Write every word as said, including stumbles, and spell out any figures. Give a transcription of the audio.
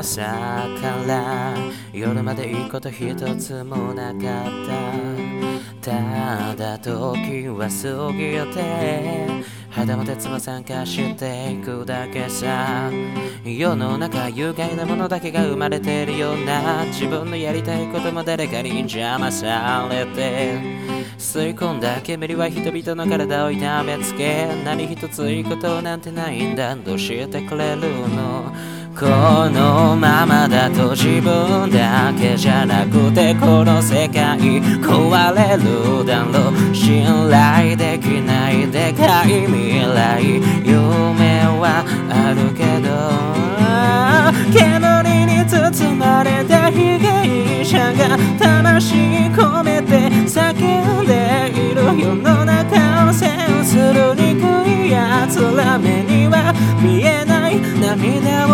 朝から夜までいいこと一つもなかった。ただ時は過ぎて肌も鉄も参加していくだけさ。世の中有害なものだけが生まれてるような、自分のやりたいことも誰かに邪魔されて、吸い込んだ煙は人々の体を痛めつけ、何一ついいことなんてないんだ。どうしてくれるの。このままだと自分だけじゃなくてこの世界壊れるだろう。信頼できないでかい未来、夢はあるけど煙に包まれた被害者が魂込めて叫んでいる。世の中を制する憎い奴ら目には見えない涙を